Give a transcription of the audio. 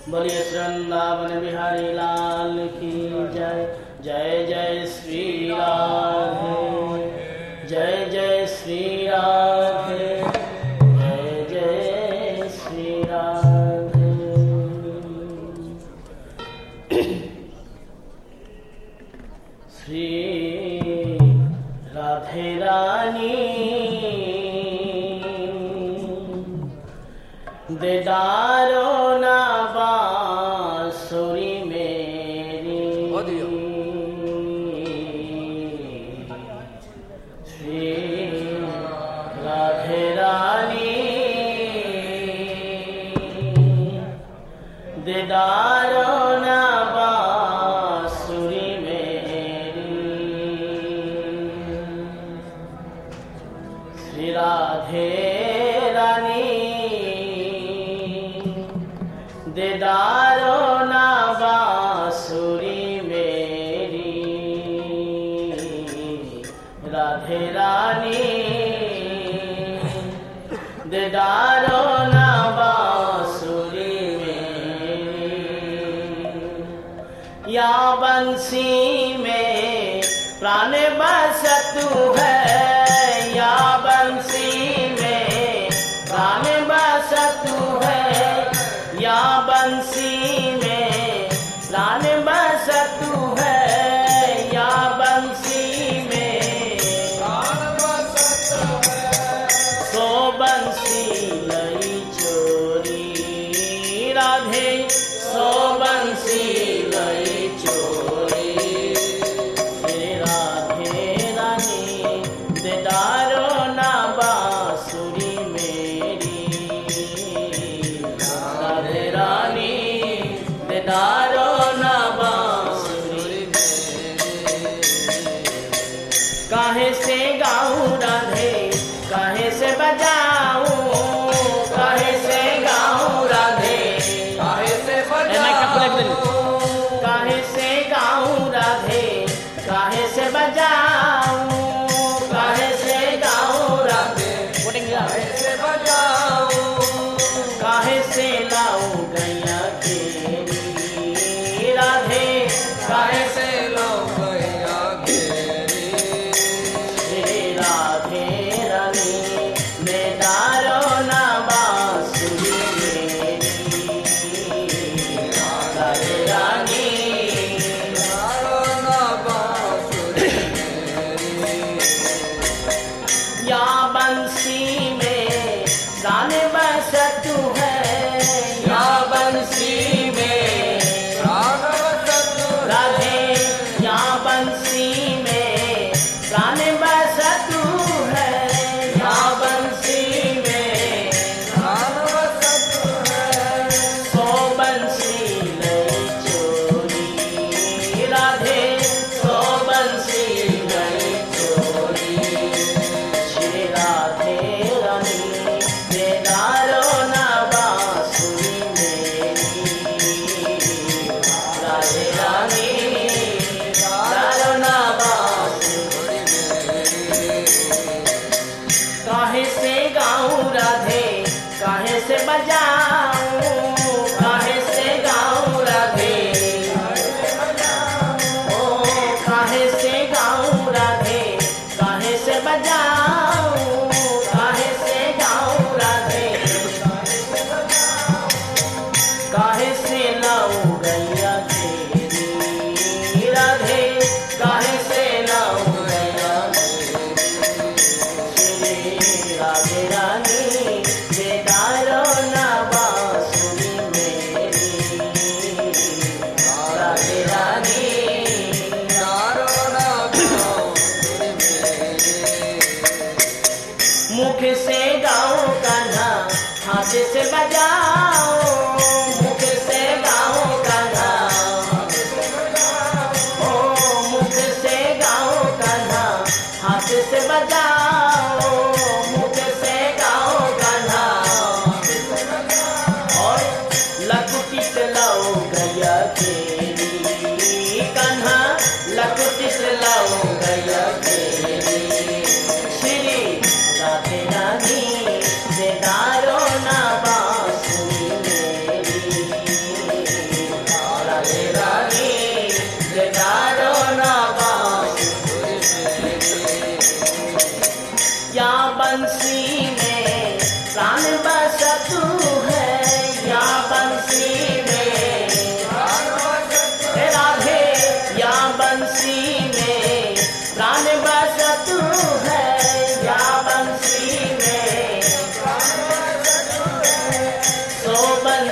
बोलिए वृंदावन बिहारी लाल की जय। जय जय श्री राधे, जय जय श्री राधे, जय जय श्री राधे। श्री राधे रानी देदारो ना बांसुरी मेरी, श्री राधे रानी देदारो ना बांसुरी मेरी, श्री राधे रानी देदारो ना बांसुरी मेरी, राधे रानी देदारो ना बांसुरी मेरी। या बंसी में प्राण बस तू है, या बंसी में प्राण बस तू है, या बंसी में प्राण बस तू है, या बंसी में प्राण बस तू है। सो बंसी लई चोरी राधे, सो बंसी लई चोरी, श्री राधे रानी देदारो ना बांसुरी मेरी, राधे रानी देदारो ना बांसुरी मेरी। काहे से गाऊं राधे, काहे से बजाऊं, काहे से गाऊं राधे, काहे से बजाऊं, काहे से गाऊं राधे, काहे से बजाऊं, काहे से गाऊं राधे, काहे से बजाऊं, काहे से लाऊं गैया केरी राधे, काहे से लाऊं गैया केरी, श्री राधे रानी देदारो ना बांसुरी मेरी, राधे रानी देदारो ना बांसुरी मेरी। या बंसी में प्राण बस तू है, या बंसी में प्राण बस तू राधे, या बंसी में प्राण बस तू है, या बंसी में प्राण बस तू है। सो बंसी लई चोरी राधे, सो बंसी लई चोरी, श्री राधे रानी देदारो ना बांसुरी मेरी, राधे रानी देदारो ना बांसुरी मेरी। काहे से गाऊं राधे, काहे से बजाऊं, काहे से गाऊं राधे, ओ काहे से गाऊं राधे, काहे से बजाऊं, काहे से गाऊं राधे, काहे से लाऊं गैया केरी राधे, काहे से लाऊं गैया केरी, श्री राधे रानी देदारो ना बांसुरी मेरी, राधे रानी देदारो ना बांसुरी मेरी। मुख से गाऊं कान्हा, हाथ से बजाऊं, मुख से